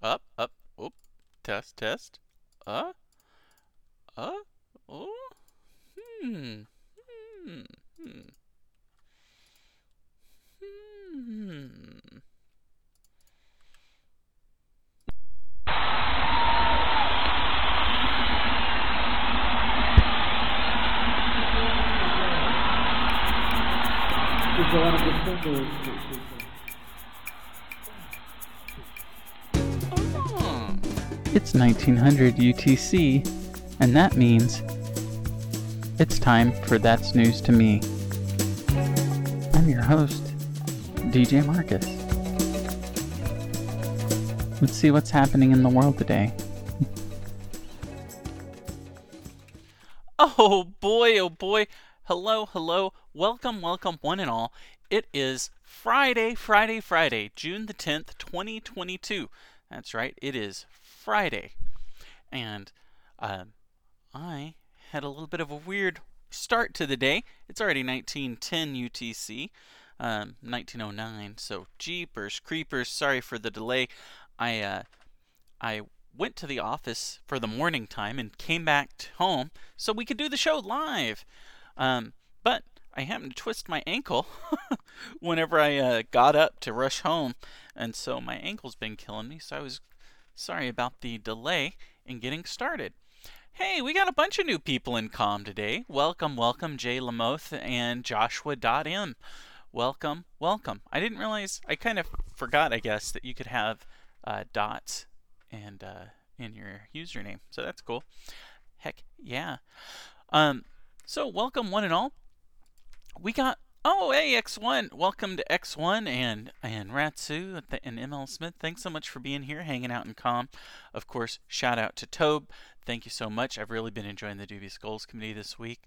Up, up, oop, test, test. Uh, uh, oh, hmm, hmm, hmm, hmm. Oh. It's 1900 UTC, and that means it's time for That's News to Me. I'm your host, DJ Marcus. Let's see what's happening in the world today. Oh boy, oh boy. Hello, hello. Welcome, welcome, one and all. It is Friday, June the 10th, 2022. That's right, it is Friday. And I had a little bit of a weird start to the day. It's already 1910 UTC, 1909, so jeepers creepers, sorry for the delay. I went to the office for the morning time and came back home so we could do the show live. But I happened to twist my ankle whenever I got up to rush home, and so my ankle's been killing me, so I was sorry about the delay in getting started. Hey, we got a bunch of new people in comm today. Welcome, welcome, Jay Lamoth and Joshua.m. Welcome, welcome. I didn't realize, I kind of forgot, I guess, that you could have dots and in your username, so that's cool. Heck yeah. So welcome one and all. We got hey X1, welcome to X1 and Ratsu and ML Smith. Thanks so much for being here, hanging out in comm. Of course, shout out to Tobe. Thank you so much. I've really been enjoying the Dubious Goals Committee this week.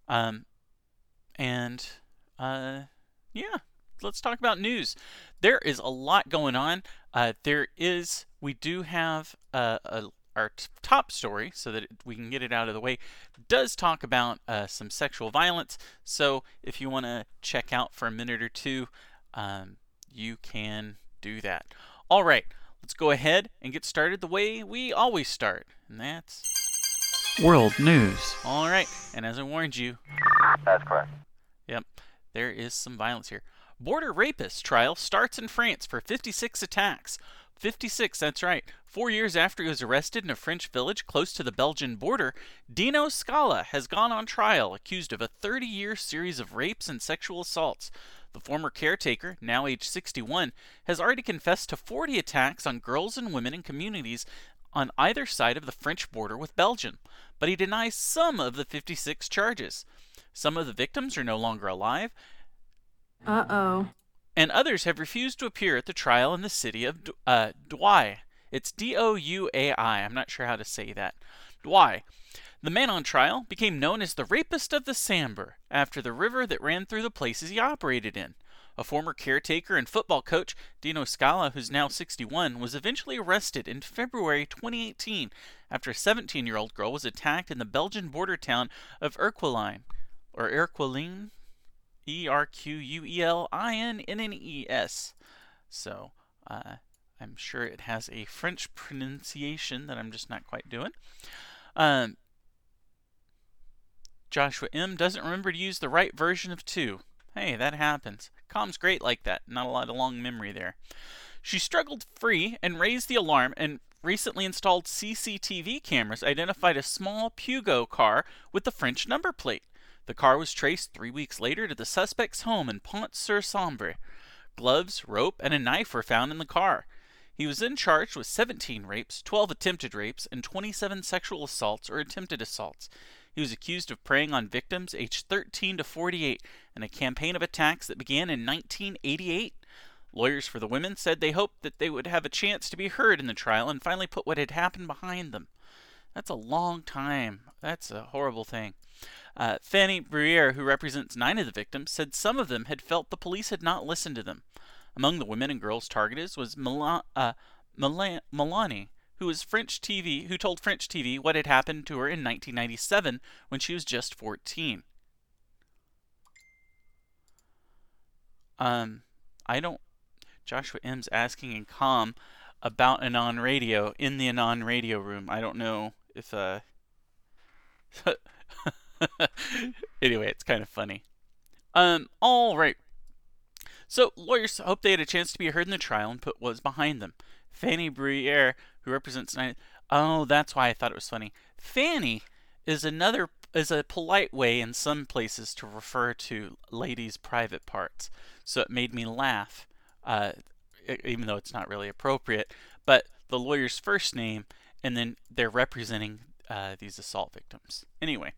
Yeah, let's talk about news. There is a lot going on. We do have our top story, so that we can get it out of the way, does talk about some sexual violence. So if you want to check out for a minute or two, you can do that. All right, let's go ahead and get started the way we always start, and that's World News. all right. And as I warned you, That's correct. yep, there is some violence here. Border rapist trial starts in France for 56 attacks. 56, that's right. 4 years after he was arrested in a French village close to the Belgian border, Dino Scala has gone on trial, accused of a 30-year series of rapes and sexual assaults. The former caretaker, now aged 61, has already confessed to 40 attacks on girls and women in communities on either side of the French border with Belgium, but he denies some of the 56 charges. Some of the victims are no longer alive, Uh-oh. and others have refused to appear at the trial in the city of Douai. It's D-O-U-A-I. I'm not sure how to say that. Douai. The man on trial became known as the rapist of the Sambre after the river that ran through the places he operated in. A former caretaker and football coach, Dino Scala, who's now 61, was eventually arrested in February 2018 after a 17-year-old girl was attacked in the Belgian border town of Erquelin, or Erquelin, Erquuellinnes. So, I'm sure it has a French pronunciation that I'm just not quite doing. Joshua M. doesn't remember to use the right version of 2. Hey, that happens. Comm's great like that. Not a lot of long memory there. She struggled free and raised the alarm, and recently installed CCTV cameras identified a small Peugeot car with the French number plate. The car was traced 3 weeks later to the suspect's home in Pont-sur-Sambre. Gloves, rope, and a knife were found in the car. He was then charged with 17 rapes, 12 attempted rapes, and 27 sexual assaults or attempted assaults. He was accused of preying on victims aged 13 to 48 in a campaign of attacks that began in 1988. Lawyers for the women said they hoped that they would have a chance to be heard in the trial and finally put what had happened behind them. That's a long time. That's a horrible thing. Fanny Bruyere, who represents 9 of the victims, said some of them had felt the police had not listened to them. Among the women and girls targeted was Melanie, who told French TV what had happened to her in 1997 when she was just 14. Joshua M's asking in comm, about Anon Radio in the Anon Radio room. I don't know if anyway, it's kind of funny. All right. So lawyers hope they had a chance to be heard in the trial and put what was behind them. Fanny Bruyere, who represents oh, that's why I thought it was funny. Fanny is a polite way in some places to refer to ladies' private parts. So it made me laugh, even though it's not really appropriate. But the lawyer's first name, and then they're representing these assault victims. Anyway,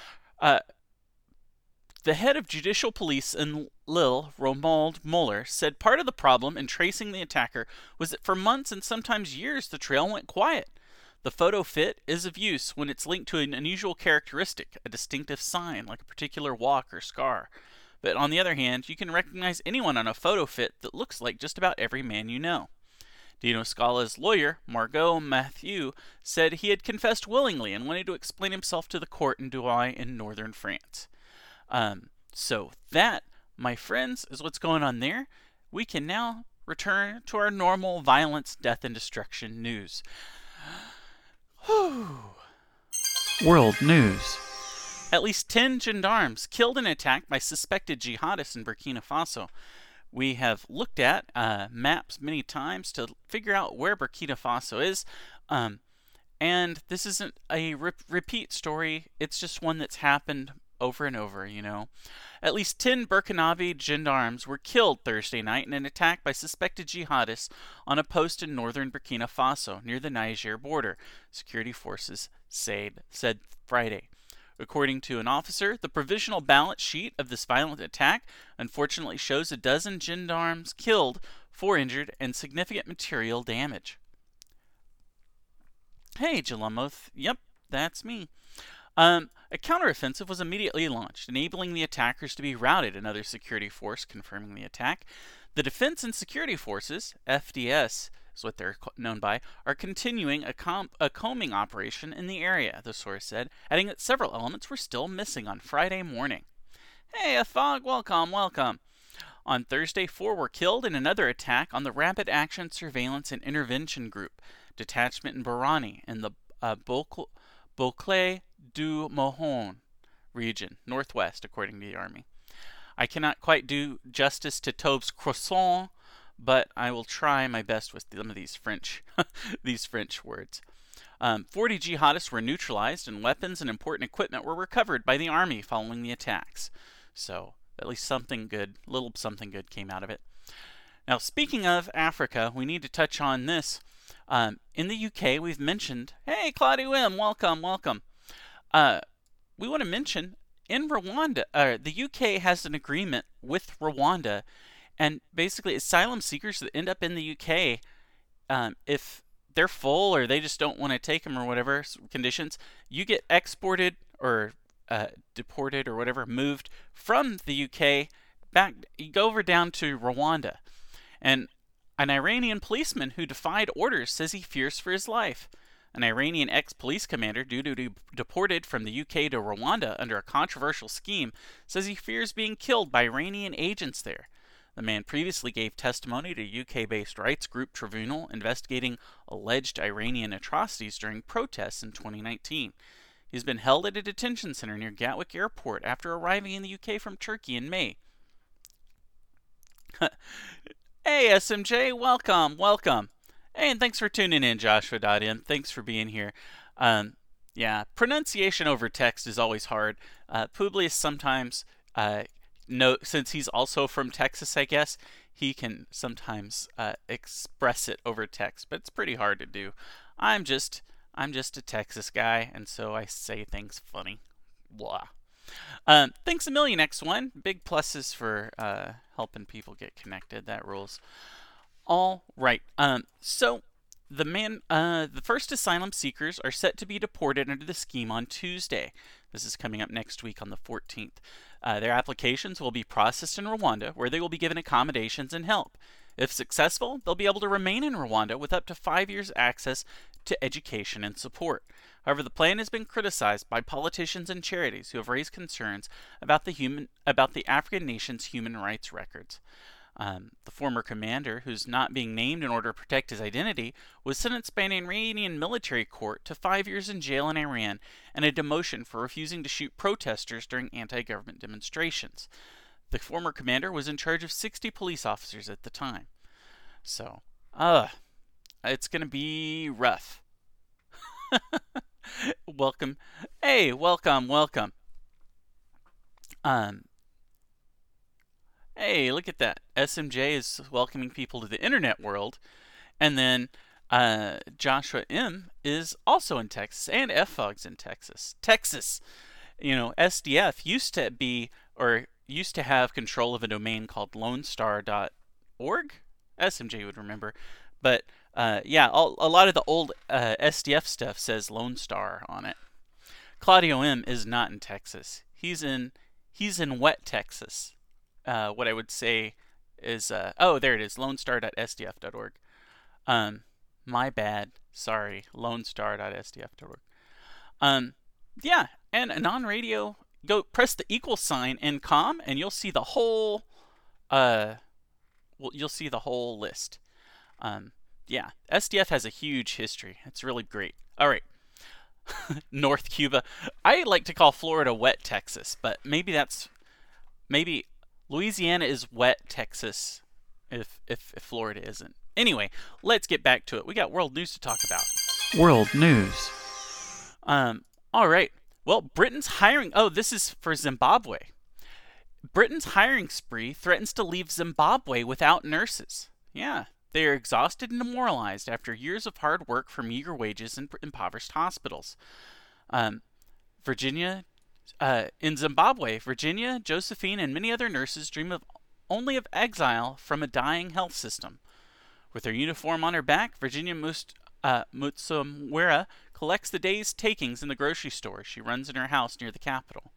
the head of judicial police in Lille, Romuald Muller, said part of the problem in tracing the attacker was that for months and sometimes years the trail went quiet. The photo fit is of use when it's linked to an unusual characteristic, a distinctive sign like a particular walk or scar. But on the other hand, you can recognize anyone on a photo fit that looks like just about every man you know. Dino Scala's lawyer, Margot Mathieu, said he had confessed willingly and wanted to explain himself to the court in Douai in northern France. So that, my friends, is what's going on there. We can now return to our normal violence, death, and destruction news. World news. At least 10 gendarmes killed in an attack by suspected jihadists in Burkina Faso. We have looked at maps many times to figure out where Burkina Faso is. And this isn't a repeat story. It's just one that's happened over and over, you know. At least 10 Burkinabe gendarmes were killed Thursday night in an attack by suspected jihadists on a post in northern Burkina Faso near the Niger border, security forces said Friday. According to an officer, the provisional balance sheet of this violent attack unfortunately shows a dozen gendarmes killed, 4 injured, and significant material damage. Hey, Jalamoth. Yep, that's me. A counteroffensive was immediately launched, enabling the attackers to be routed, another security force confirming the attack. The Defense and Security Forces, FDS is what they're known by, are continuing a combing operation in the area, the source said, adding that several elements were still missing on Friday morning. Hey, Athog, welcome. On Thursday, 4 were killed in another attack on the Rapid Action Surveillance and Intervention Group, detachment in Barani, in the Boucle du Mohon region, northwest, according to the army. I cannot quite do justice to Taubes croissant, but I will try my best with some of these French words. 40 jihadists were neutralized, and weapons and important equipment were recovered by the army following the attacks. So, at least something good came out of it. Now, speaking of Africa, we need to touch on this. In the UK, we've mentioned, hey, Claudia Wim, welcome. We want to mention, in Rwanda, the UK has an agreement with Rwanda, and basically asylum seekers that end up in the UK, if they're full or they just don't want to take them or whatever conditions, you get exported or deported or whatever, moved from the UK back. You go over down to Rwanda, and an Iranian policeman who defied orders says he fears for his life. An Iranian ex-police commander, due to be deported from the UK to Rwanda under a controversial scheme, says he fears being killed by Iranian agents there. The man previously gave testimony to UK-based rights group Tribunal investigating alleged Iranian atrocities during protests in 2019. He's been held at a detention center near Gatwick Airport after arriving in the UK from Turkey in May. Hey, SMJ, welcome. Hey, and thanks for tuning in, Joshua.in. Thanks for being here. Yeah, pronunciation over text is always hard. Publius sometimes, since he's also from Texas, I guess, he can sometimes express it over text, but it's pretty hard to do. I'm just a Texas guy, and so I say things funny. Blah. Thanks a million, X1. Big pluses for helping people get connected. That rules. All right. So the first asylum seekers are set to be deported under the scheme on Tuesday. This is coming up next week on the 14th. Their applications will be processed in Rwanda, where they will be given accommodations and help. If successful, they'll be able to remain in Rwanda with up to 5 years access to education and support. However, the plan has been criticized by politicians and charities who have raised concerns about the African nation's human rights records. The former commander, who's not being named in order to protect his identity, was sentenced by an Iranian military court to 5 years in jail in Iran and a demotion for refusing to shoot protesters during anti-government demonstrations. The former commander was in charge of 60 police officers at the time. So, it's going to be rough. Welcome. Hey, welcome. Hey, look at that. SMJ is welcoming people to the internet world. And then Joshua M. is also in Texas, and FFOG's in Texas. SDF used to have control of a domain called lonestar.org. SMJ would remember. But a lot of the old SDF stuff says Lone Star on it. Claudio M. is not in Texas. He's in wet Texas. What I would say is, there it is, lonestar.sdf.org. My bad. Sorry, lonestar.sdf.org. And Anon Radio, go press the equal sign in com, and you'll see the whole, list. SDF has a huge history. It's really great. All right. North Cuba. I like to call Florida wet Texas, but maybe Louisiana is wet Texas if Florida isn't. Anyway, let's get back to it. We got world news to talk about. World news. All right. Well, Britain's hiring... Oh, this is for Zimbabwe. Britain's hiring spree threatens to leave Zimbabwe without nurses. Yeah, they are exhausted and demoralized after years of hard work for meager wages in impoverished hospitals. In Zimbabwe, Virginia, Josephine, and many other nurses dream only of exile from a dying health system. With her uniform on her back, Virginia Mutsumwera collects the day's takings in the grocery store she runs in her house near the capital.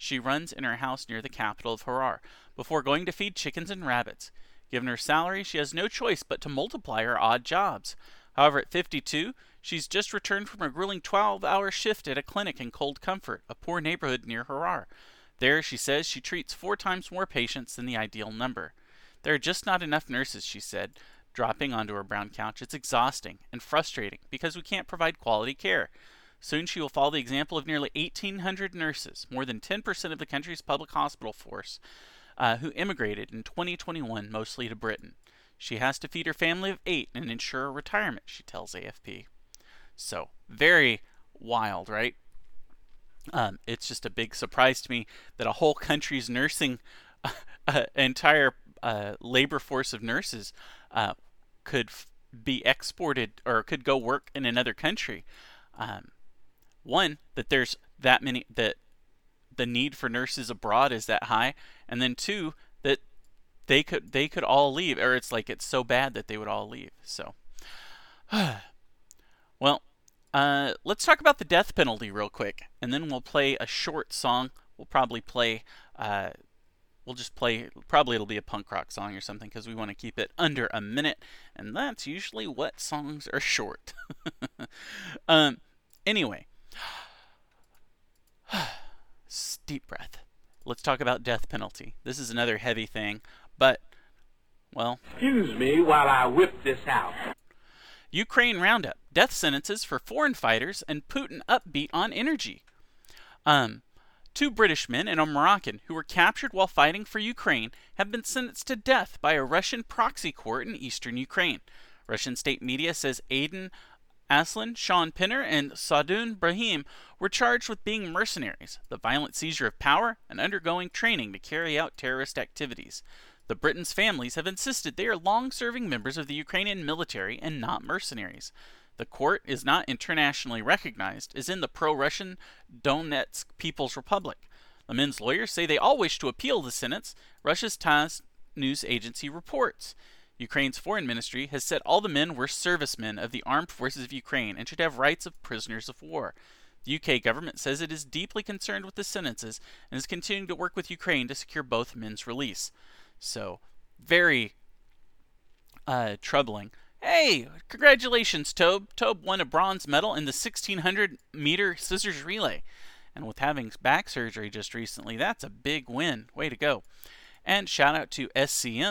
Of Harar, before going to feed chickens and rabbits. Given her salary, she has no choice but to multiply her odd jobs. However, at 52, she's just returned from a grueling 12-hour shift at a clinic in Cold Comfort, a poor neighborhood near Harar. There, she says, she treats 4 times more patients than the ideal number. There are just not enough nurses, she said, dropping onto her brown couch. It's exhausting and frustrating because we can't provide quality care. Soon she will follow the example of nearly 1,800 nurses, more than 10% of the country's public hospital force, who immigrated in 2021, mostly to Britain. She has to feed her family of 8 and ensure her retirement, she tells AFP. So, very wild, right? It's just a big surprise to me that a whole country's nursing, entire labor force of nurses could be exported or could go work in another country. One, that there's that many, that the need for nurses abroad is that high, and then 2, that they could all leave, or it's so bad that they would all leave. So, well, let's talk about the death penalty real quick, and then we'll play a short song. We'll probably play, probably it'll be a punk rock song or something, because we want to keep it under a minute, and that's usually what songs are short. Anyway, deep breath. Let's talk about death penalty. This is another heavy thing, but, well... Excuse me while I whip this out. Ukraine roundup. Death sentences for foreign fighters and Putin upbeat on energy. 2 British men and a Moroccan who were captured while fighting for Ukraine have been sentenced to death by a Russian proxy court in eastern Ukraine. Russian state media says Aiden Aslan, Sean Pinner, and Sadun Brahim were charged with being mercenaries, the violent seizure of power, and undergoing training to carry out terrorist activities. The Britons' families have insisted they are long-serving members of the Ukrainian military and not mercenaries. The court is not internationally recognized, as in the pro-Russian Donetsk People's Republic. The men's lawyers say they all wish to appeal the sentence, Russia's TASS news agency reports. Ukraine's foreign ministry has said all the men were servicemen of the armed forces of Ukraine and should have rights of prisoners of war. The UK government says it is deeply concerned with the sentences and is continuing to work with Ukraine to secure both men's release. So, very troubling. Hey, congratulations, Tobe. Tobe won a bronze medal in the 1,600-meter scissors relay. And with having back surgery just recently, that's a big win. Way to go. And shout out to SCM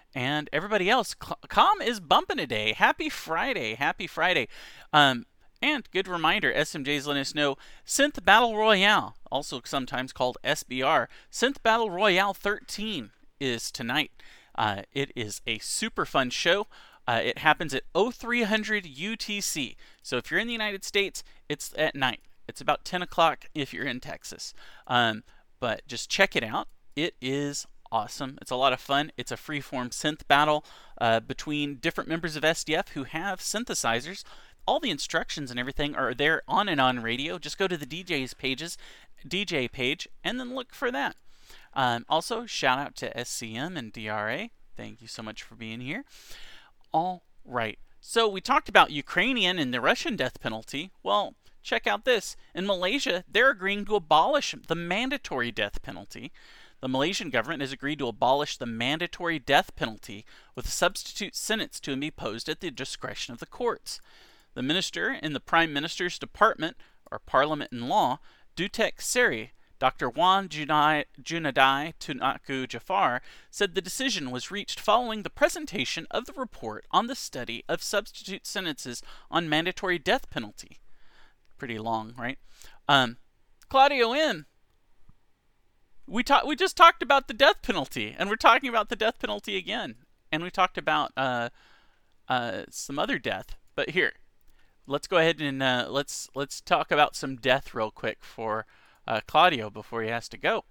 And everybody else, Calm is bumping today. Happy Friday. Happy Friday. And good reminder, SMJ's letting us know, Synth Battle Royale, also sometimes called SBR, Synth Battle Royale 13 is tonight. It is a super fun show. It happens at 0300 UTC. So if you're in the United States, it's at night. It's about 10 o'clock if you're in Texas. But just check it out. It is awesome. It's a lot of fun. It's a free-form synth battle between different members of SDF who have synthesizers. All the instructions and everything are there on and on radio. Just go to the DJ page, and then look for that. Also, shout out to SCM and DRA. Thank you so much for being here. All right. So we talked about Ukrainian and the Russian death penalty. Well, check out this. In Malaysia, they're agreeing to abolish the mandatory death penalty. The Malaysian government has agreed to abolish the mandatory death penalty with a substitute sentence to be imposed at the discretion of the courts. The minister in the Prime Minister's Department, or Parliament and Law, Dutek Seri, Dr. Wan Junadai Tunaku Jafar, said the decision was reached following the presentation of the report on the study of substitute sentences on mandatory death penalty. Pretty long, right? Claudio M., we just talked about the death penalty, and we're talking about the death penalty again. And we talked about some other death. But here, let's go ahead and let's talk about some death real quick for Claudio before he has to go.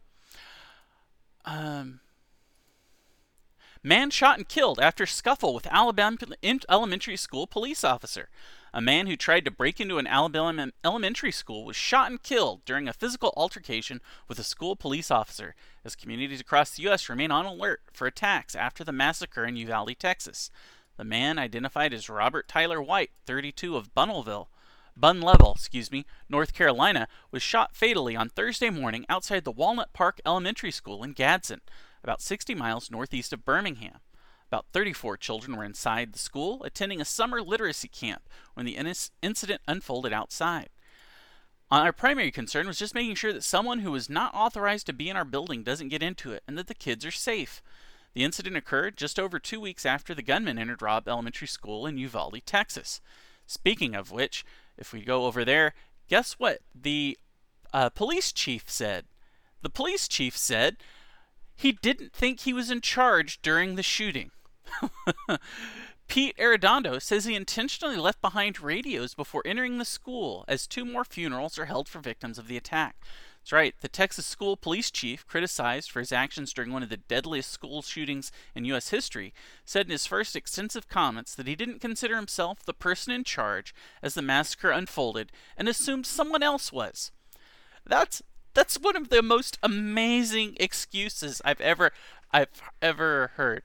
Man shot and killed after scuffle with Alabama elementary school police officer. A man who tried to break into an Alabama elementary school was shot and killed during a physical altercation with a school police officer, as communities across the U.S. remain on alert for attacks after the massacre in Uvalde, Texas. The man, identified as Robert Tyler White, 32, of Bun Level, North Carolina, was shot fatally on Thursday morning outside the Walnut Park Elementary School in Gadsden, about 60 miles northeast of Birmingham. About 34 children were inside the school, attending a summer literacy camp, when the incident unfolded outside. Our primary concern was just making sure that someone who was not authorized to be in our building doesn't get into it, and that the kids are safe. The incident occurred just over 2 weeks after the gunman entered Robb Elementary School in Uvalde, Texas. Speaking of which, if we go over there, guess what the police chief said? The police chief said he didn't think he was in charge during the shooting. Pete Arredondo says he intentionally left behind radios before entering the school, as 2 more funerals are held for victims of the attack. That's right, the Texas school police chief, criticized for his actions during one of the deadliest school shootings in U.S. history, said in his first extensive comments that he didn't consider himself the person in charge as the massacre unfolded and assumed someone else was. That's one of the most amazing excuses I've ever heard.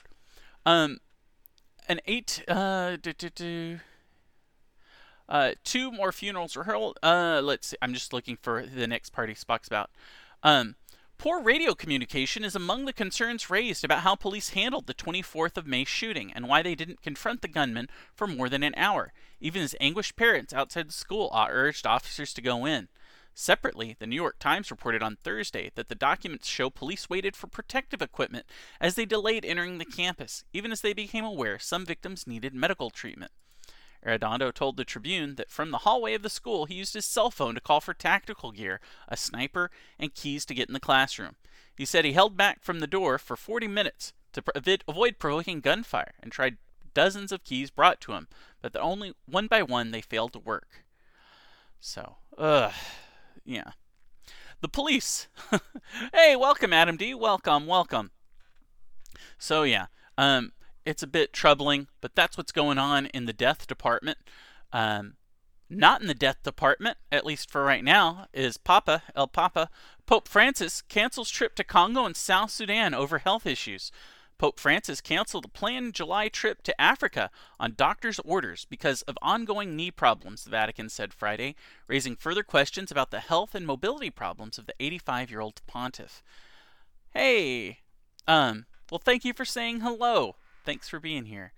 2 more funerals were held. Let's see. I'm just looking for the next part he talks about. Poor radio communication is among the concerns raised about how police handled the 24th of May shooting and why they didn't confront the gunman for more than an hour. Even his anguished parents outside the school urged officers to go in. Separately, the New York Times reported on Thursday that the documents show police waited for protective equipment as they delayed entering the campus, even as they became aware some victims needed medical treatment. Arredondo told the Tribune that from the hallway of the school he used his cell phone to call for tactical gear, a sniper, and keys to get in the classroom. He said he held back from the door for 40 minutes to avoid provoking gunfire and tried dozens of keys brought to him, but that only one by one they failed to work. So, yeah. The police. Hey, welcome, Adam D. Welcome. So, yeah. It's a bit troubling, but that's what's going on in the death department. Not in the death department, at least for right now, is El Papa. Pope Francis cancels trip to Congo and South Sudan over health issues. Pope Francis canceled a planned July trip to Africa on doctor's orders because of ongoing knee problems, the Vatican said Friday, raising further questions about the health and mobility problems of the 85-year-old pontiff. Hey, well, thank you for saying hello. Thanks for being here.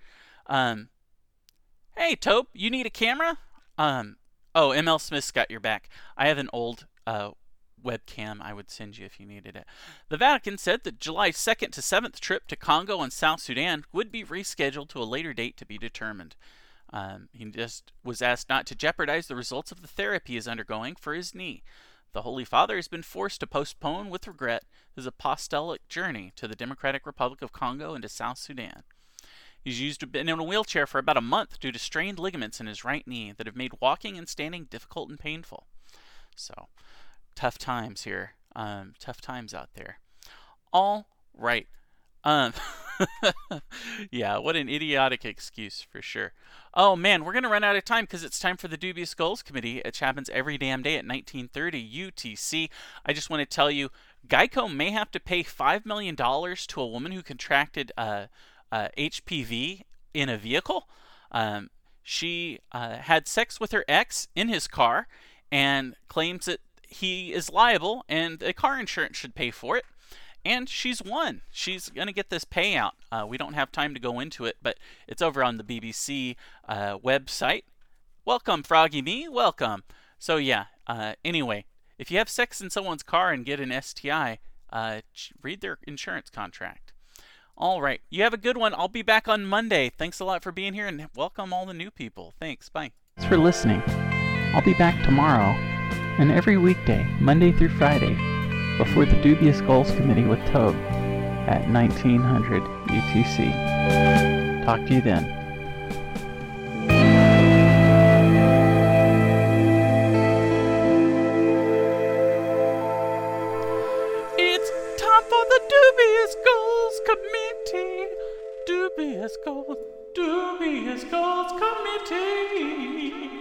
Hey, Tope, you need a camera? ML Smith's got your back. I have an old webcam I would send you if you needed it. The Vatican said that July 2nd to 7th trip to Congo and South Sudan would be rescheduled to a later date to be determined. He just was asked not to jeopardize the results of the therapy he is undergoing for his knee. The Holy Father has been forced to postpone with regret his apostolic journey to the Democratic Republic of Congo and to South Sudan. He's been in a wheelchair for about a month due to strained ligaments in his right knee that have made walking and standing difficult and painful. So, tough times here. Tough times out there. All right. Yeah, what an idiotic excuse for sure. Oh man, we're going to run out of time because it's time for the Dubious Goals Committee, which happens every damn day at 1930 UTC. I just want to tell you, Geico may have to pay $5 million to a woman who contracted HPV in a vehicle. She had sex with her ex in his car and claims that he is liable and the car insurance should pay for it. And she's won. She's going to get this payout. We don't have time to go into it, but it's over on the BBC website. Welcome, Froggy Me. Welcome. So yeah, anyway, if you have sex in someone's car and get an STI, read their insurance contract. All right. You have a good one. I'll be back on Monday. Thanks a lot for being here, and welcome all the new people. Thanks. Bye. Thanks for listening. I'll be back tomorrow and every weekday, Monday through Friday, before the Dubious Goals Committee with Toad at 1900 UTC. Talk to you then. It's time for the Dubious Goals Committee. Dubious Goals Committee.